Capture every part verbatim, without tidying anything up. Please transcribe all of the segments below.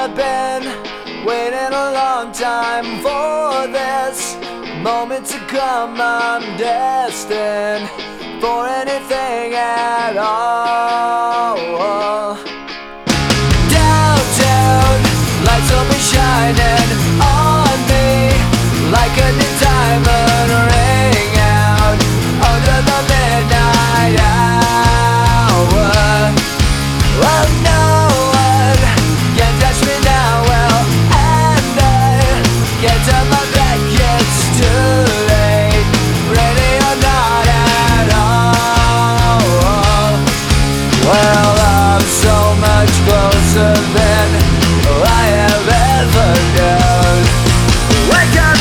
I've been waiting a long time for this moment to come. I'm destined for anything at all. Downtown, lights will be shining on me like a new diamond ring out under the midnight hour. Well, no one can touch me now. Well, and I get to my back, it's too late, ready or not at all. Well, I'm so much closer than I have ever known. Wake up!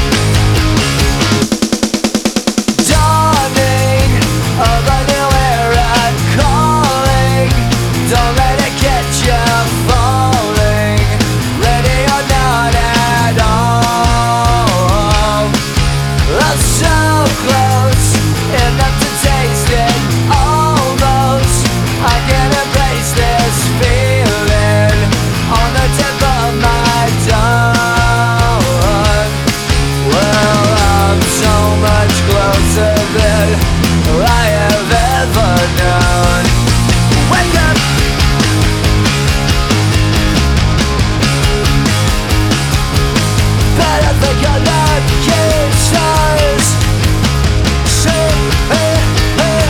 Dawning of a new era calling. Don't let it get you falling, ready or not at all. I'm so close, enough to taste it, almost. I can embrace this feeling on the tip of my tongue. Well, I'm so much closer than I have ever known. Wake up! But I think I love you, stars. So, hey, hey.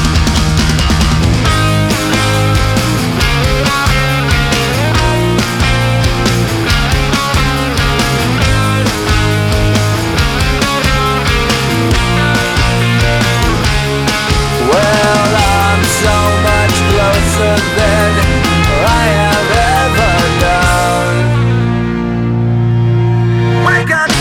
Well, I'm so much closer than I have ever known. Wake up!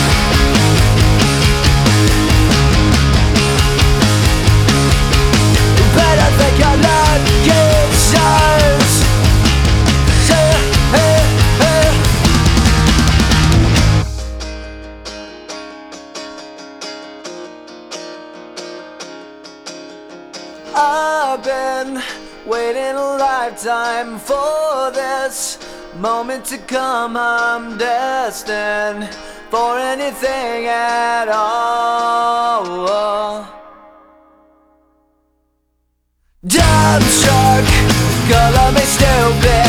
But I think I love you, stars. So, hey, hey. I've been waiting a lifetime for this moment to come. I'm destined for anything at all. Dumbstruck, color me stupid.